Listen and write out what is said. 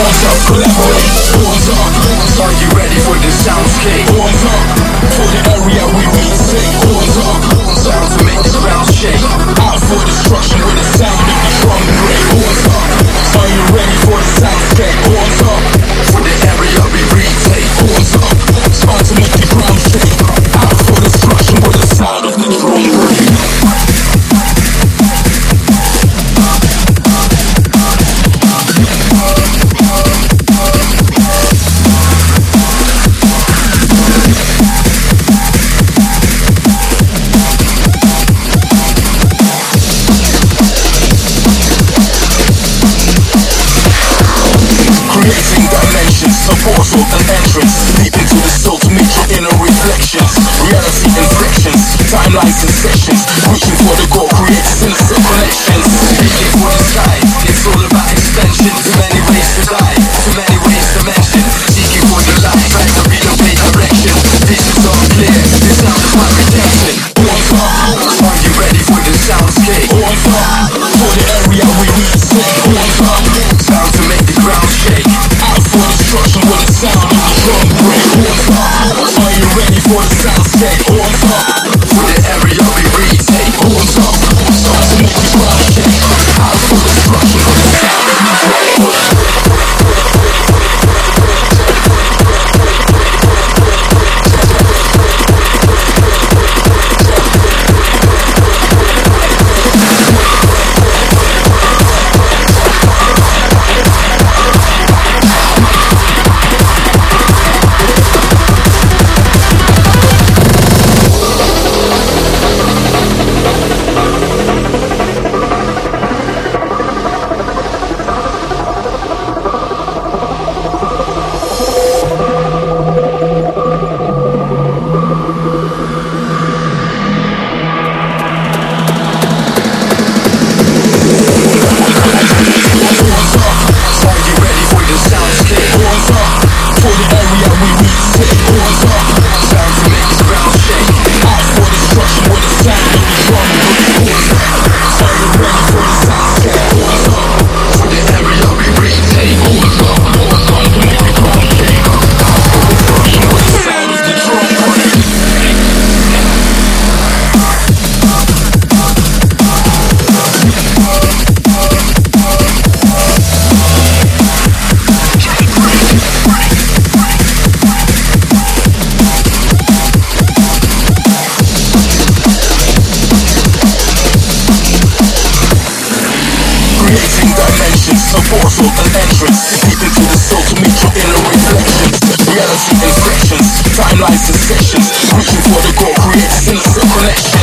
Horns up, collaborate. Horns up. Are you ready for the soundscape? Horns up. For the area we meet, say horns up. Sound to make the ground shake. Out for destruction with the sound of the drum break. Horns up. Are you ready for the soundscape? Horns up. For the area we retake. Horns up. Sound to make the ground shake. Out for destruction with the sound of the drum break. Creating dimensions, a portal, an entrance deep into the soul to meet your inner reflections. Reality inflections, timelines and sessions. Reaching for the goal, create sinister connections. Reaching for the sky, it's all about extension. Too many ways to die, too many ways to mention. Seeking for the light, trying to relocate direction. Visions are clear, the sound is my redemption. Horns up, are you ready for the soundscape? Horns up, for the area we need to say. Horns up, sound to make the ground shake. Out for destruction with the sound of the drum break. Horns up, are you ready for the soundscape? Horns up, for the area we retake. Horns up, sound to make the ground shake. Out for destruction with the sound of the drum break. Creating dimensions, a portal, an entrance deep into the soul to meet your inner reflections. Reality inflections, timelines and sessions. Reaching for the goal, create sinister connections.